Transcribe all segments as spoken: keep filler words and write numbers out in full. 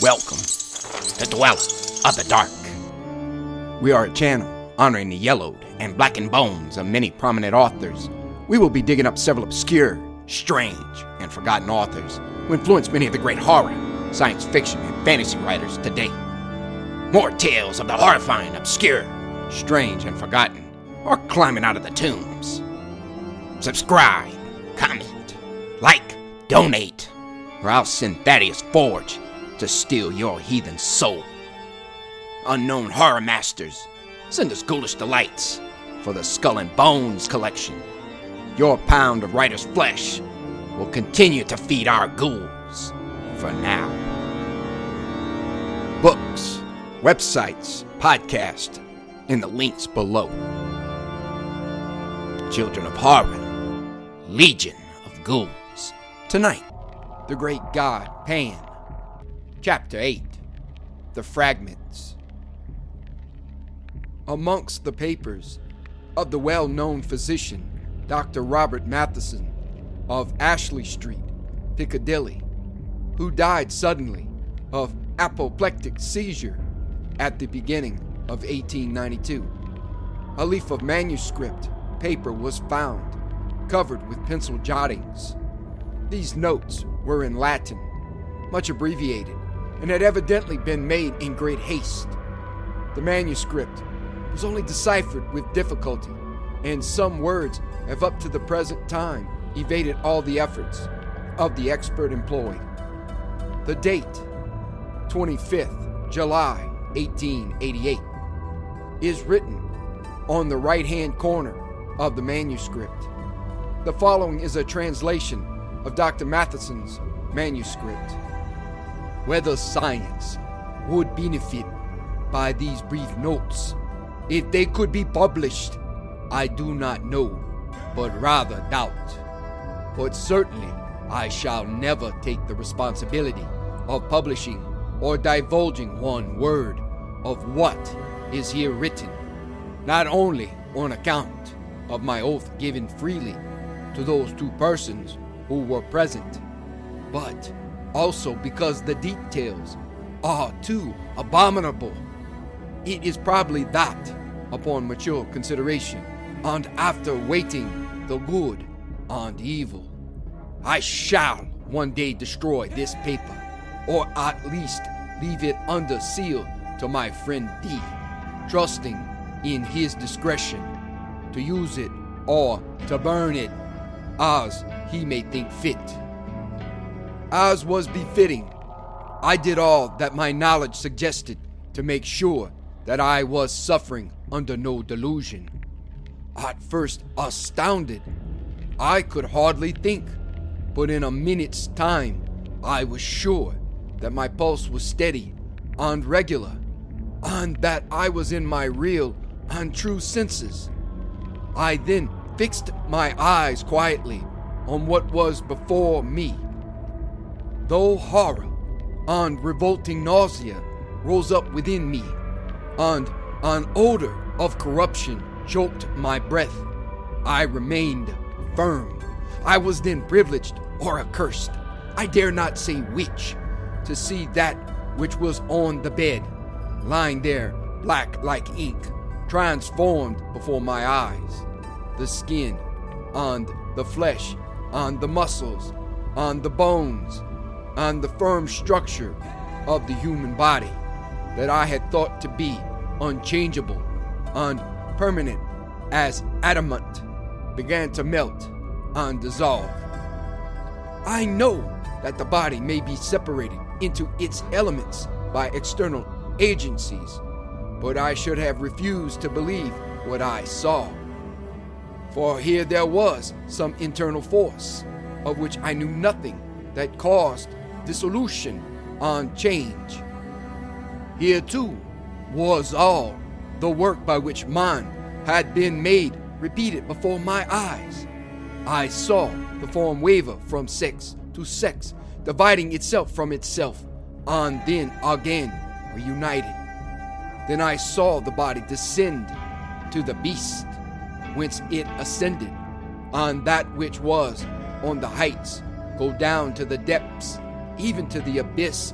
Welcome to Dweller of the Dark. We are a channel honoring the yellowed and blackened bones of many prominent authors. We will be digging up several obscure, strange, and forgotten authors who influenced many of the great horror, science fiction, and fantasy writers today. More tales of the horrifying, obscure, strange, and forgotten are climbing out of the tombs. Subscribe, comment, like, donate, or I'll send Thaddeus Forge to steal your heathen soul. Unknown horror masters, send us ghoulish delights for the Skull and Bones collection. Your pound of writer's flesh will continue to feed our ghouls for now. Books, websites, podcasts, in the links below. Children of Horror, Legion of Ghouls. Tonight, the great god Pan. Chapter eight, The Fragments. Amongst the papers of the well-known physician, Doctor Robert Matheson of Ashley Street, Piccadilly, who died suddenly of apoplectic seizure at the beginning of eighteen ninety-two, a leaf of manuscript paper was found, covered with pencil jottings. These notes were in Latin, much abbreviated, and had evidently been made in great haste. The manuscript was only deciphered with difficulty, and some words have up to the present time evaded all the efforts of the expert employed. The date, twenty-fifth July eighteen eighty-eight, is written on the right-hand corner of the manuscript. The following is a translation of Doctor Matheson's manuscript. Whether science would benefit by these brief notes, if they could be published, I do not know, but rather doubt. But certainly I shall never take the responsibility of publishing or divulging one word of what is here written, not only on account of my oath given freely to those two persons who were present, but also because the details are too abominable. It is probably that, upon mature consideration, and after weighing the good and evil, I shall one day destroy this paper, or at least leave it under seal to my friend D, trusting in his discretion to use it or to burn it as he may think fit. As was befitting, I did all that my knowledge suggested to make sure that I was suffering under no delusion. At first astounded, I could hardly think, but in a minute's time, I was sure that my pulse was steady and regular, and that I was in my real and true senses. I then fixed my eyes quietly on what was before me. Though horror and revolting nausea rose up within me, and an odor of corruption choked my breath, I remained firm. I was then privileged or accursed, I dare not say which, to see that which was on the bed, lying there black like ink, transformed before my eyes. The skin, and the flesh, and the muscles, and the bones, and the firm structure of the human body that I had thought to be unchangeable and permanent as adamant began to melt and dissolve. I know that the body may be separated into its elements by external agencies, but I should have refused to believe what I saw. For here there was some internal force, of which I knew nothing, that caused dissolution and change. Here too was all the work by which man had been made repeated before my eyes. I saw the form waver from sex to sex, dividing itself from itself, and then again reunited. Then I saw the body descend to the beast, whence it ascended, and that which was on the heights go down to the depths, even to the abyss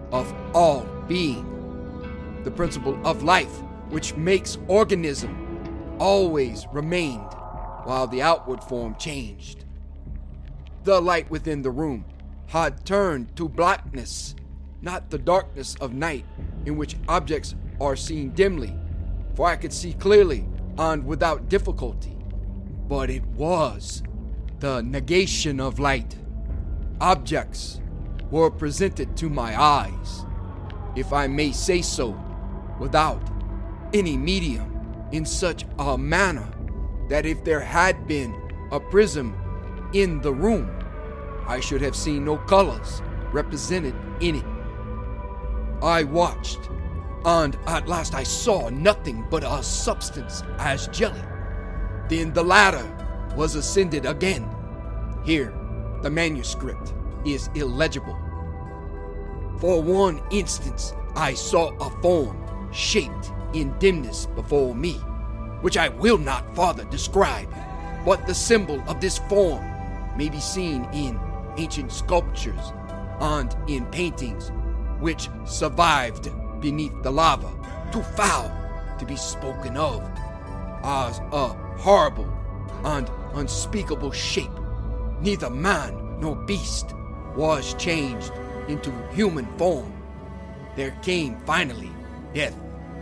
of all being, the principle of life which makes organism always remained while the outward form changed. The light within the room had turned to blackness, not the darkness of night in which objects are seen dimly, for I could see clearly and without difficulty, but it was the negation of light. Objects were presented to my eyes, if I may say so, without any medium, in such a manner that if there had been a prism in the room, I should have seen no colors represented in it. I watched, and at last I saw nothing but a substance as jelly. Then the ladder was ascended again. Here, the manuscript is illegible. For one instant, I saw a form shaped in dimness before me, which I will not farther describe, but the symbol of this form may be seen in ancient sculptures and in paintings which survived beneath the lava, too foul to be spoken of, as a horrible and unspeakable shape. Neither man nor beast was changed into human form. There came finally death.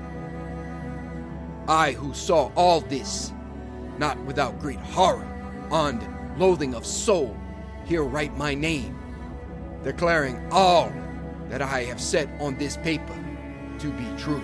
I who saw all this, not without great horror and loathing of soul, here write my name, declaring all that I have said on this paper to be true.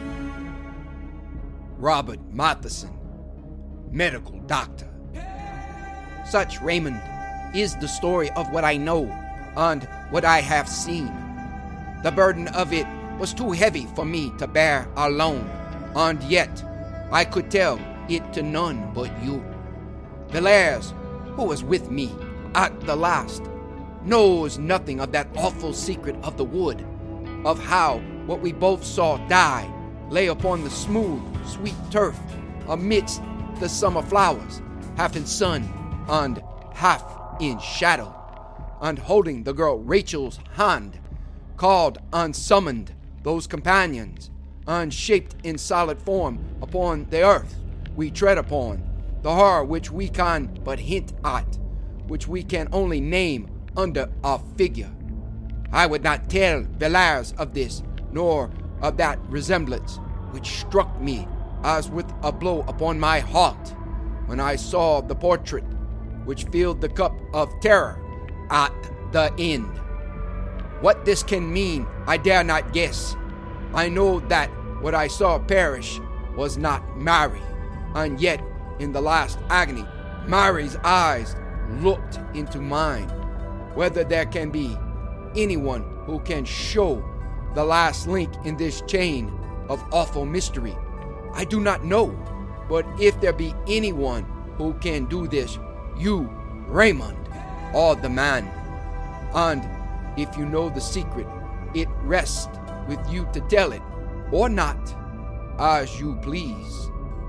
Robert Matheson, medical doctor. Such, Raymond, is the story of what I know and what I have seen. The burden of it was too heavy for me to bear alone, and yet I could tell it to none but you. Villars, who was with me at the last, knows nothing of that awful secret of the wood, of how what we both saw die lay upon the smooth, sweet turf amidst the summer flowers, half in sun and half in shadow, and holding the girl Rachel's hand, called and summoned those companions, and shaped in solid form upon the earth we tread upon, the horror which we can but hint at, which we can only name under a figure. I would not tell Villars of this, nor of that resemblance which struck me as with a blow upon my heart when I saw the portrait which filled the cup of terror at the end. What this can mean, I dare not guess. I know that what I saw perish was not Mary, and yet in the last agony, Mary's eyes looked into mine. Whether there can be anyone who can show the last link in this chain of awful mystery, I do not know. But if there be anyone who can do this, you, Raymond, are the man. And if you know the secret, it rests with you to tell it, or not, as you please.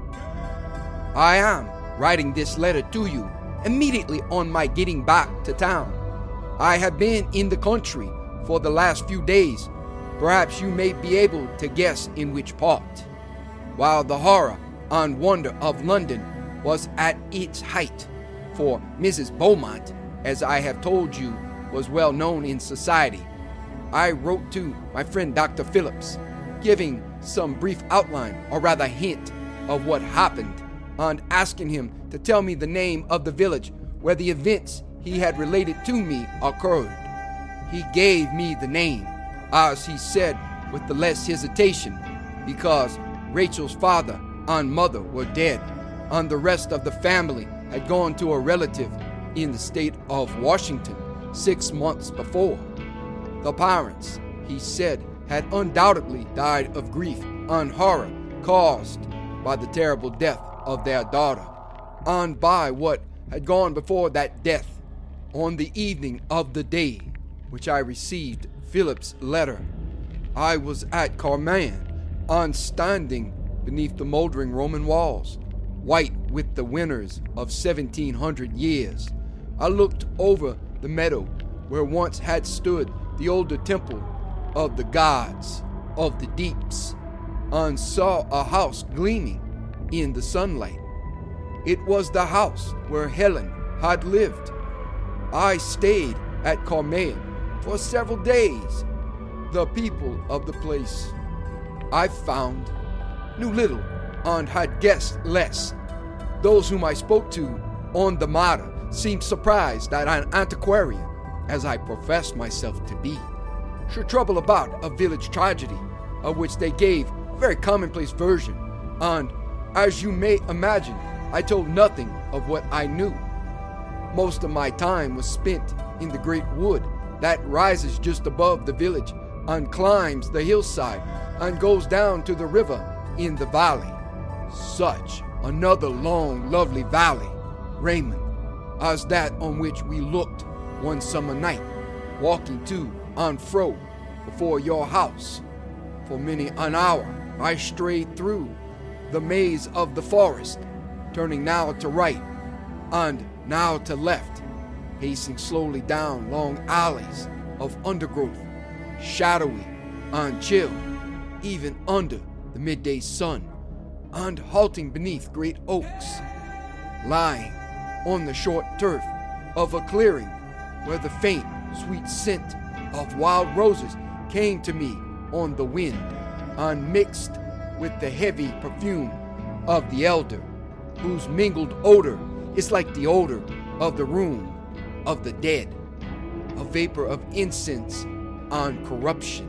I am writing this letter to you immediately on my getting back to town. I have been in the country for the last few days. Perhaps you may be able to guess in which part. While the horror and wonder of London was at its height, for Missus Beaumont, as I have told you, was well known in society, I wrote to my friend Doctor Phillips, giving some brief outline, or rather hint, of what happened, and asking him to tell me the name of the village where the events he had related to me occurred. He gave me the name, as he said with the less hesitation, because Rachel's father and mother were dead, and the rest of the family had gone to a relative in the state of Washington six months before. The parents, he said, had undoubtedly died of grief and horror caused by the terrible death of their daughter, and by what had gone before that death. On the evening of the day which I received Philip's letter, I was at Carman, and standing beneath the moldering Roman walls, white with the winters of seventeen hundred years, I looked over the meadow where once had stood the older temple of the gods of the deeps, and saw a house gleaming in the sunlight. It was the house where Helen had lived. I stayed at Carmel for several days. The people of the place I found knew little and had guessed less. Those whom I spoke to on the matter seemed surprised that an antiquarian, as I professed myself to be, should trouble about a village tragedy, of which they gave a very commonplace version, and, as you may imagine, I told nothing of what I knew. Most of my time was spent in the great wood that rises just above the village and climbs the hillside and goes down to the river in the valley. Such another long, lovely valley, Raymond, as that on which we looked one summer night, walking to and fro before your house. For many an hour I strayed through the maze of the forest, turning now to right and now to left, pacing slowly down long alleys of undergrowth, shadowy and chill, even under the midday sun, and halting beneath great oaks, lying on the short turf of a clearing where the faint, sweet scent of wild roses came to me on the wind and mixed with the heavy perfume of the elder, whose mingled odor is like the odor of the room of the dead, a vapor of incense and corruption.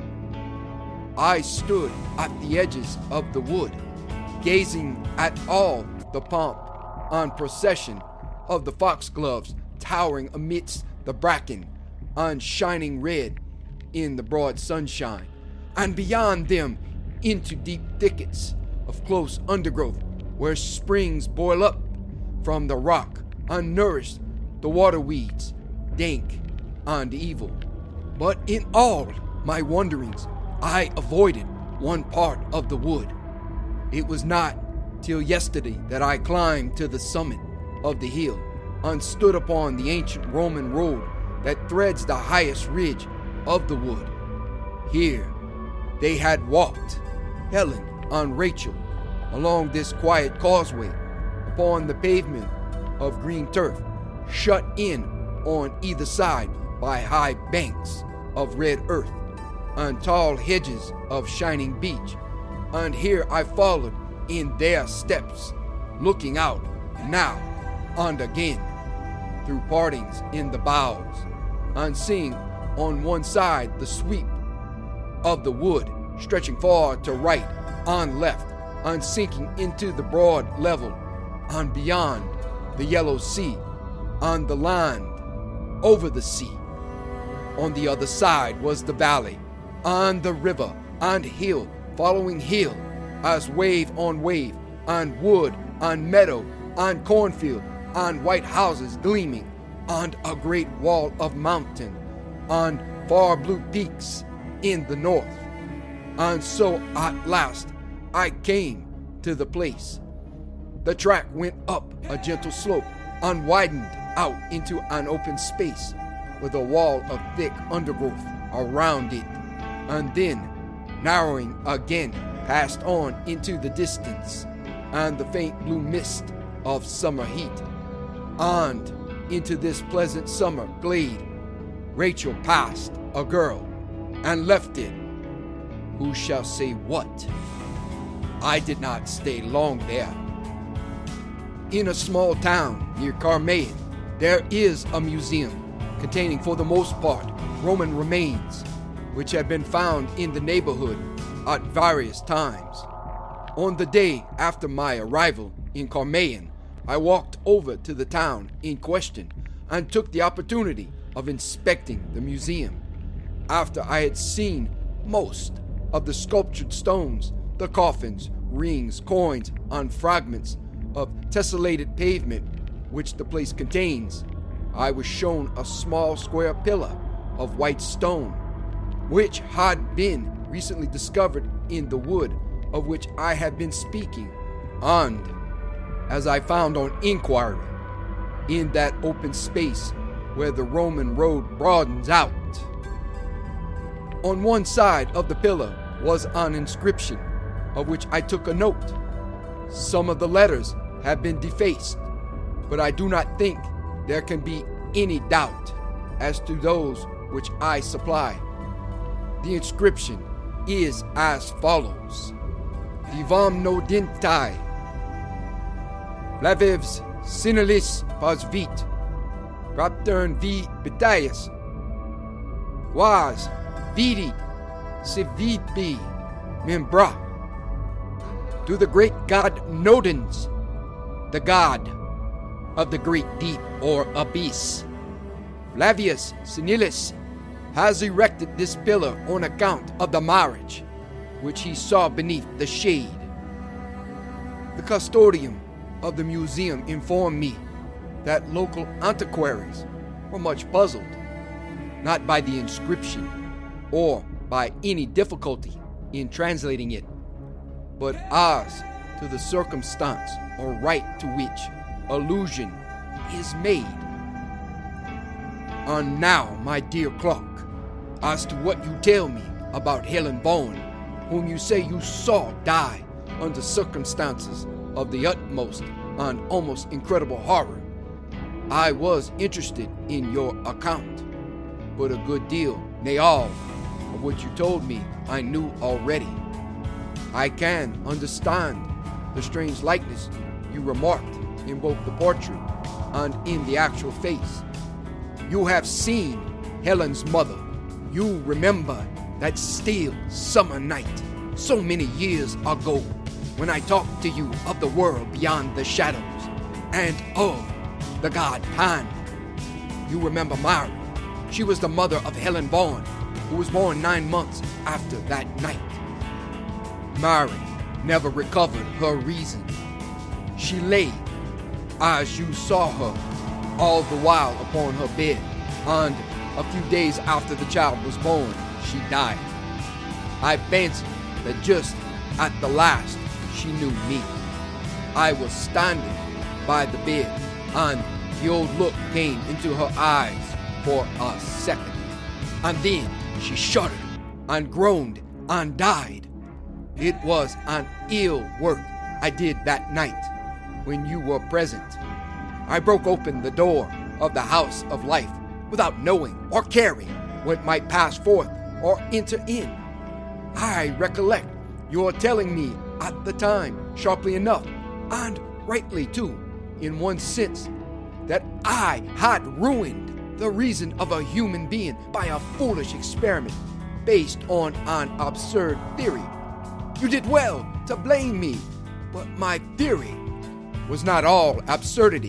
I stood at the edges of the wood, gazing at all the pomp and procession of the foxgloves towering amidst the bracken and shining red in the broad sunshine, and beyond them into deep thickets of close undergrowth where springs boil up from the rock and nourish the water weeds, dank and evil. But in all my wanderings, I avoided one part of the wood. It was not till yesterday that I climbed to the summit of the hill and stood upon the ancient Roman road that threads the highest ridge of the wood. Here they had walked, Helen and Rachel, along this quiet causeway upon the pavement of green turf, shut in on either side by high banks of red earth and tall hedges of shining beech. And here I followed in their steps, looking out now and again through partings in the boughs, and seeing on one side the sweep of the wood stretching far to right and left and sinking into the broad level, and beyond the yellow sea and the land over the sea. On the other side was the valley and the river and hill following hill, as wave on wave, and wood and meadow and cornfield and white houses gleaming, and a great wall of mountain and far blue peaks in the north. And so at last I came to the place. The track went up a gentle slope and widened out into an open space with a wall of thick undergrowth around it, and then, narrowing again, passed on into the distance and the faint blue mist of summer heat. And into this pleasant summer glade Rachel passed a girl and left it. Who shall say what? I did not stay long there. In a small town near Carmel, there is a museum containing, for the most part, Roman remains, which have been found in the neighborhood at various times. On the day after my arrival in Carmel, I walked over to the town in question and took the opportunity of inspecting the museum. After I had seen most of the sculptured stones, the coffins, rings, coins, and fragments of tessellated pavement which the place contains, I was shown a small square pillar of white stone, which had been recently discovered in the wood of which I had been speaking, and, as I found on inquiry, in that open space where the Roman road broadens out. On one side of the pillar was an inscription, of which I took a note. Some of the letters have been defaced, but I do not think there can be any doubt as to those which I supply. The inscription is as follows: Divam no dintai, Flavevs sinalis pas vit, Raptern vi betaias, Quas vidit civipi membra. To the great god Nodens, the god of the great deep or abyss, Flavius Senilis has erected this pillar on account of the marriage which he saw beneath the shade. The custodian of the museum informed me that local antiquaries were much puzzled, not by the inscription or by any difficulty in translating it, but as to the circumstance or rite to which allusion is made. And now, my dear Clark, as to what you tell me about Helen Vaughan, whom you say you saw die under circumstances of the utmost and almost incredible horror, I was interested in your account, but a good deal, nay all, of what you told me I knew already. I can understand the strange likeness you remarked in both the portrait and in the actual face. You have seen Helen's mother. You remember that still summer night so many years ago when I talked to you of the world beyond the shadows and of the god Pan. You remember Mary. She was the mother of Helen Vaughan, who was born nine months after that night. Mary never recovered her reason. She lay, as you saw her, all the while upon her bed, and a few days after the child was born, she died. I fancied that just at the last she knew me. I was standing by the bed, and the old look came into her eyes for a second, and then she shuddered and groaned and died. It was an ill work I did that night when you were present. I broke open the door of the house of life without knowing or caring what might pass forth or enter in. I recollect your telling me at the time, sharply enough, and rightly too, in one sense, that I had ruined the reason of a human being by a foolish experiment based on an absurd theory. You did well to blame me, but my theory was not all absurdity.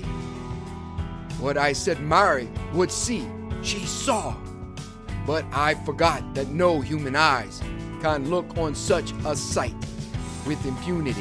What I said Mary would see, she saw. But I forgot that no human eyes can look on such a sight with impunity.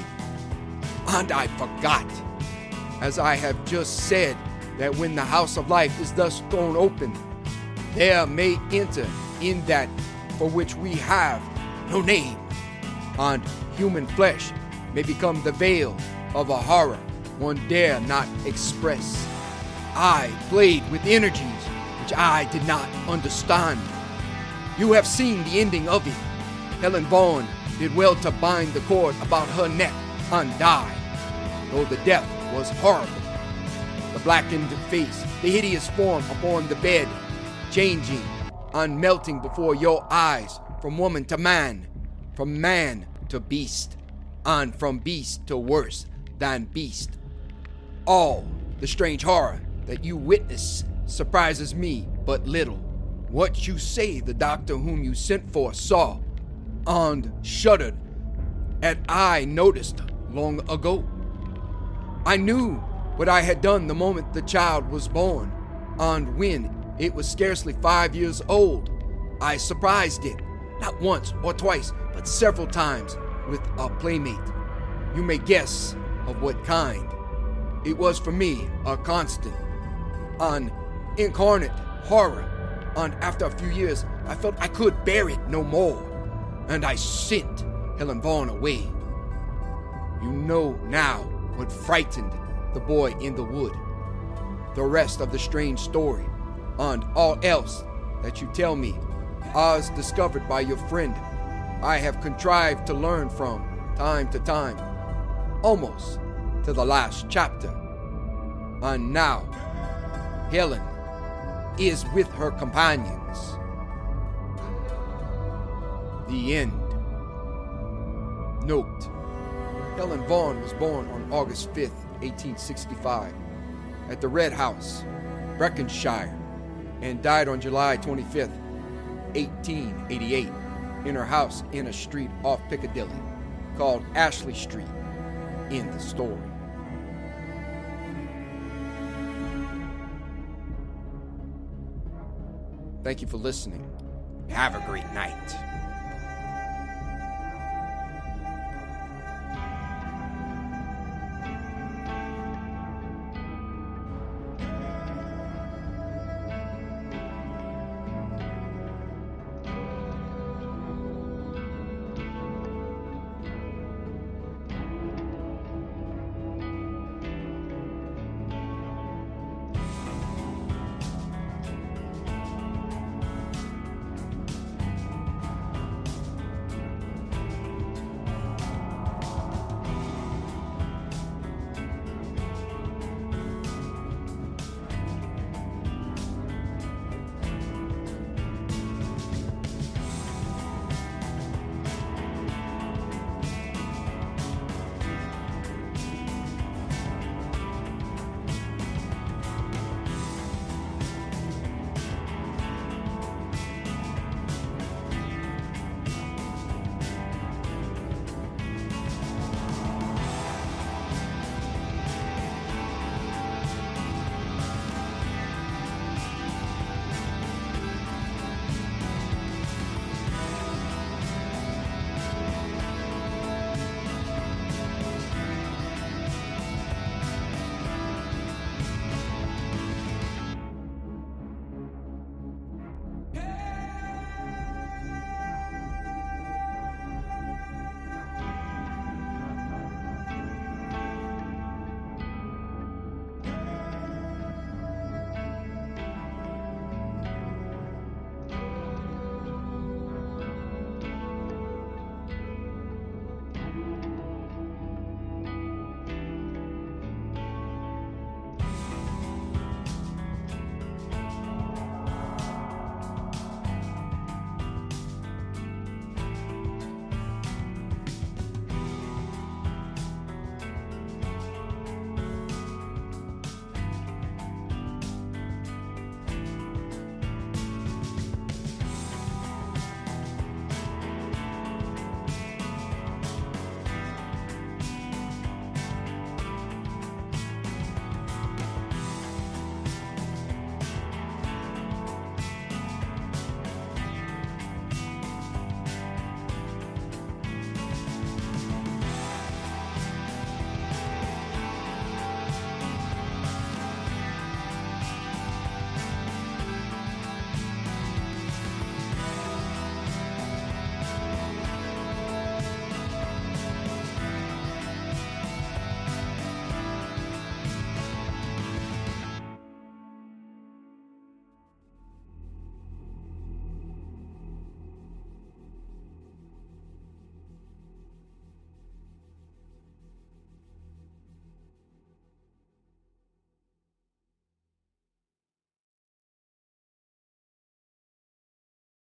And I forgot, as I have just said, that when the house of life is thus thrown open, there may enter in that for which we have no name, and human flesh may become the veil of a horror one dare not express. I played with energies which I did not understand. You have seen the ending of it. Helen Vaughan did well to bind the cord about her neck and die, though the death was horrible. The blackened face, the hideous form upon the bed, changing and melting before your eyes from woman to man, from man to beast, and from beast to worse than beast. All the strange horror that you witness surprises me but little. What you say the doctor whom you sent for saw and shuddered at I noticed long ago. I knew what I had done the moment the child was born, and when it was scarcely five years old, I surprised it, not once or twice, but several times with a playmate. You may guess of what kind. It was for me a constant, an incarnate horror, and after a few years I felt I could bear it no more, and I sent Helen Vaughan away. You know now what frightened the boy in the wood. The rest of the strange story, and all else that you tell me, as discovered by your friend, I have contrived to learn from time to time, almost to the last chapter. And now, Helen is with her companions. The end. Note: Helen Vaughn was born on August fifth, eighteen sixty-five, at the Red House, Breconshire, and died on July twenty-fifth, eighteen eighty-eight, in her house in a street off Piccadilly called Ashley Street in the story. Thank you for listening. Have a great night.